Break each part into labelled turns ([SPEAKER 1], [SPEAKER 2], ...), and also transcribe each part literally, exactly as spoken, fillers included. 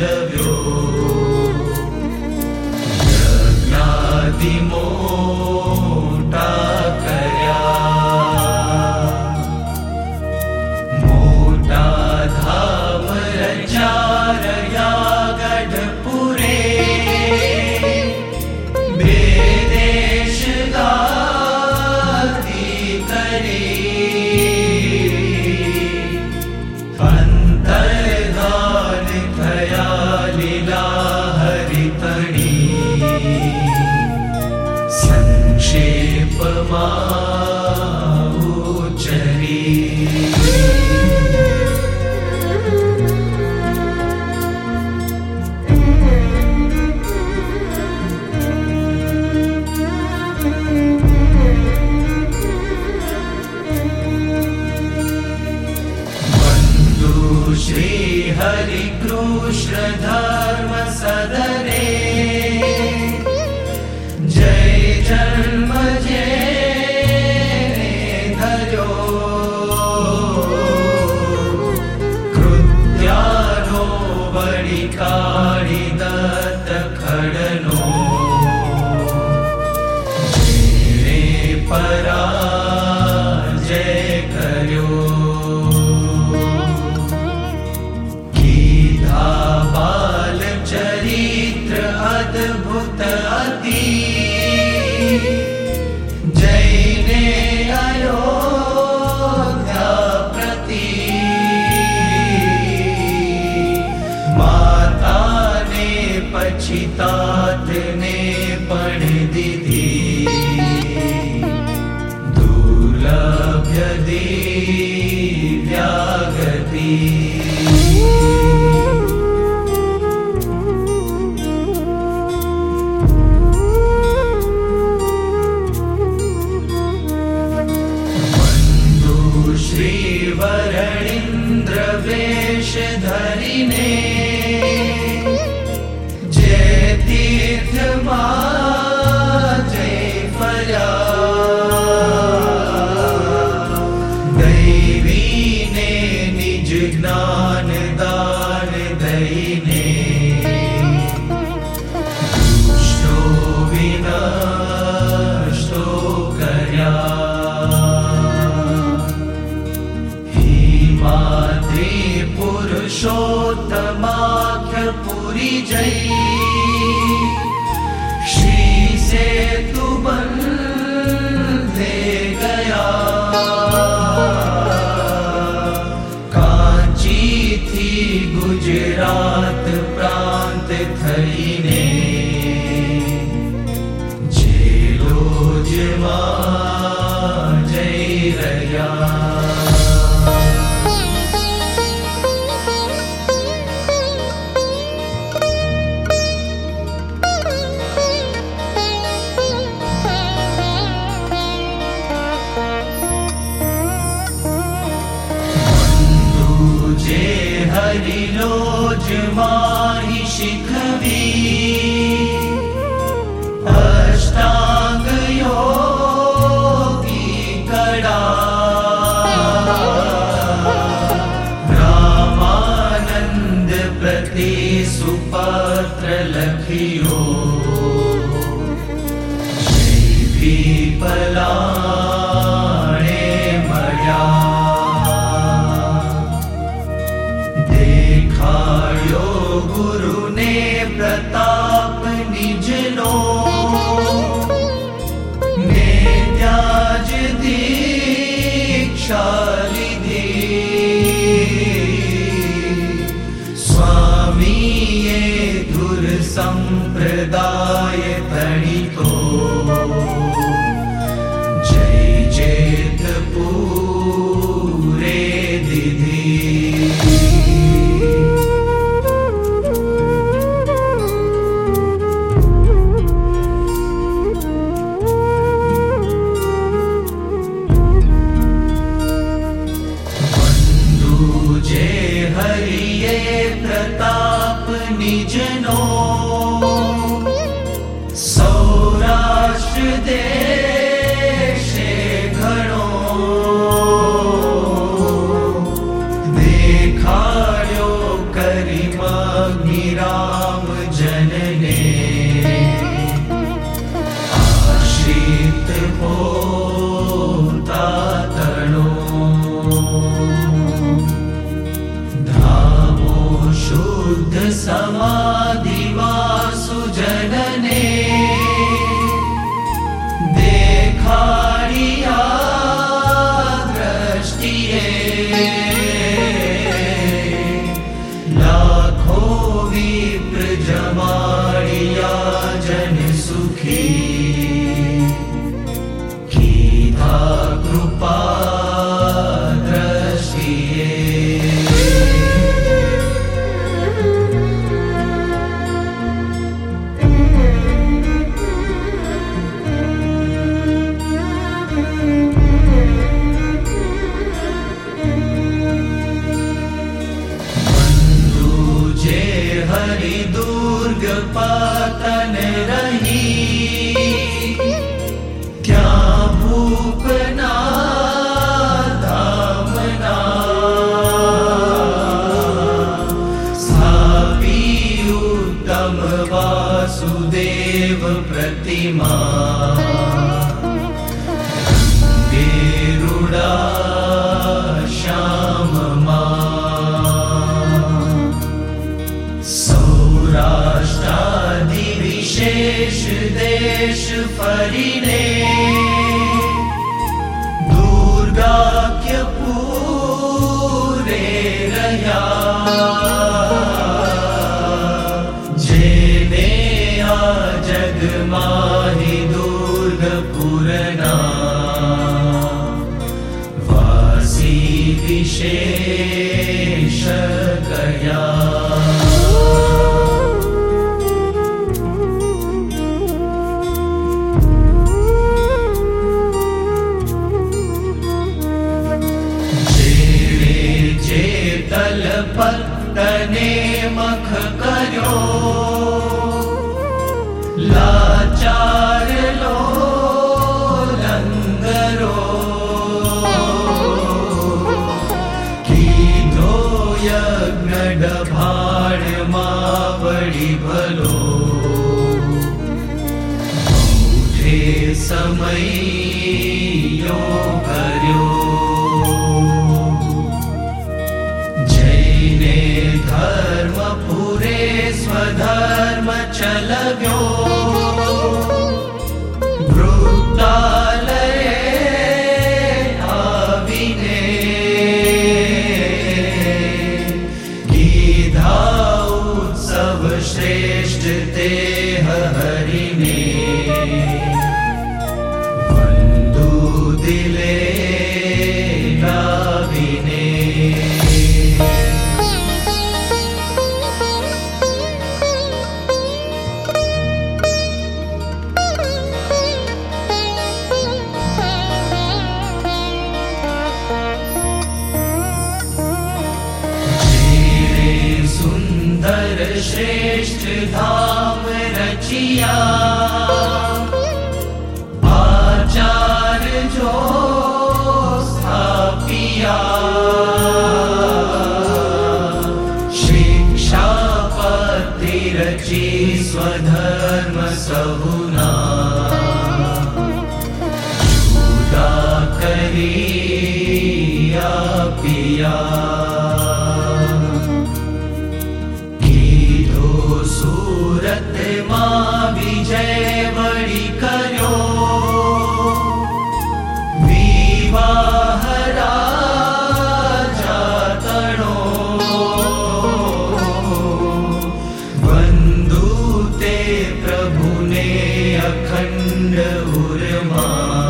[SPEAKER 1] चलव्यो यज्ञादि मोटा कर्या मोटा धाम रचारया गढ़पुरे बेदेश गादी करे अंतर्धान थया लीला हरितणी संक्षेप उच्चरी श्री हरि कृष्ण धर्म सदने जय जन्म जय धर्यो कृत्यानो बड़ी काढ़ी दत्त खड़नो जेने पराजय कर्यो बाल चरित्र अद्भुत अति जैने अयोध्या प्रति माता ने पछितात ने पण दीधी दुर्लभ्य दिव्यागति वरणींद्र वेश धरिने जय तीर्थ जय फल्या दैवी ने निज ज्ञान दान दईने दुष्टो विनष्टो कर्या पुरुषोत्तमाख्य पुरी जय श्री से तू बंधे गया कांची थी गुजरात प्रांत थई ने जेलो जमा जय रया हरिलोज माहि शिखवी अष्टांग योगी कड़ा रामानंद प्रति सुपत्र लखियो जय भी पलाणे मया देखायो गुरु ने प्रताप निजनो ने त्याज दीक्षा लिधी स्वामी ये धुर संप्रदाय तणितो जय चेत पूरे दिधी हरिये प्रताप निजनो सौराष्ट्र देशे घणो देखाड्यो करिमा गिरा पतन रही, क्या भूपना धामना, स्थापी उत्तम वासुदेव प्रतिमा, गेरुड़ा सौराष्ट्रादि विशेष देश फरीने, दुर्गाख्य पूरे रह्या, जेने आ जग माहि दुर्गपुरना, वासी विशेष कया। तने मख कर्यो, लाचार लो लंगरो, कीधो यज्ञ डभाड़ मावड़ी भलो, बौठे समय यो कर्यो, धर्म पूरे स्वधर्म चलव्यो, वृत्तालये आविने, गीधा उत्सव श्रेष्ठ ते हरिने, वंदु दिले लाविने। श्रेष्ठ धाम रचिया, आचार जो स्थापिया, शिक्षा पति रची स्वधर्म सहुना, जुदा करिया पिया, सूरत मां विजय वड़ी कर्यो, विवाह राजा तणो, बंधु ते प्रभु ने अखंड उर्मा,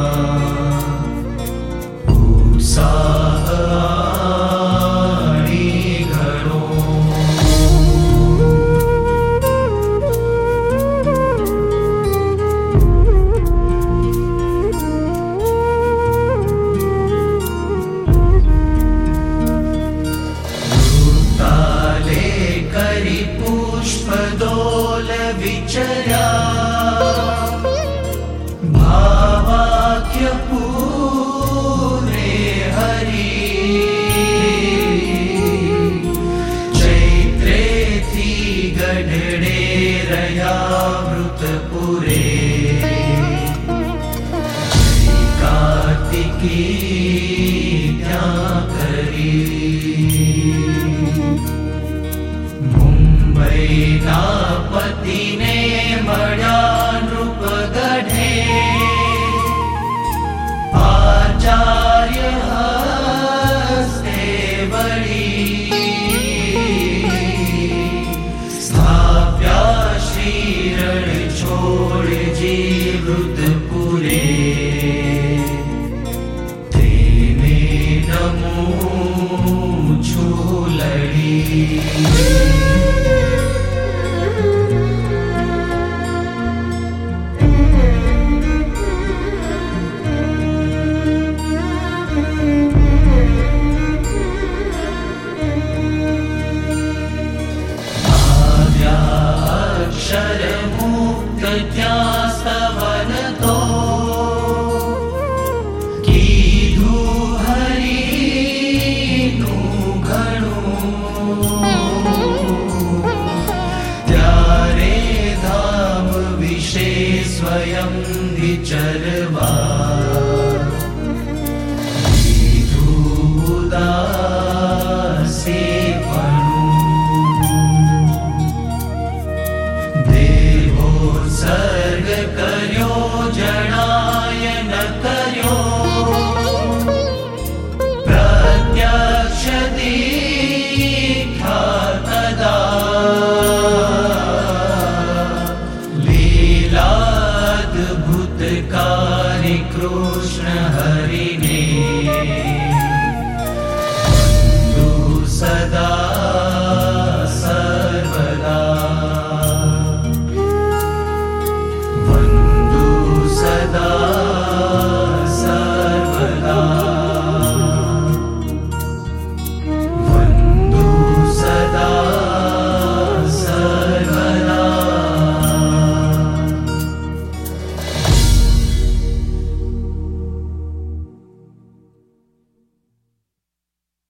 [SPEAKER 1] उत्साह पुष्पदोल विचर्या, भावाख्य पूरे हरि, चैत्रे थी गढ़डे रया वृतपुरे, कार्तिकी त्या करी, मुंबईना पति ने मळ्या नृप गढ़े, आचार्य हस्ते वळी, स्थाप्या श्री रणछोडजी वृतपुरे, तेने नमो छूलड़ी। चरवाणी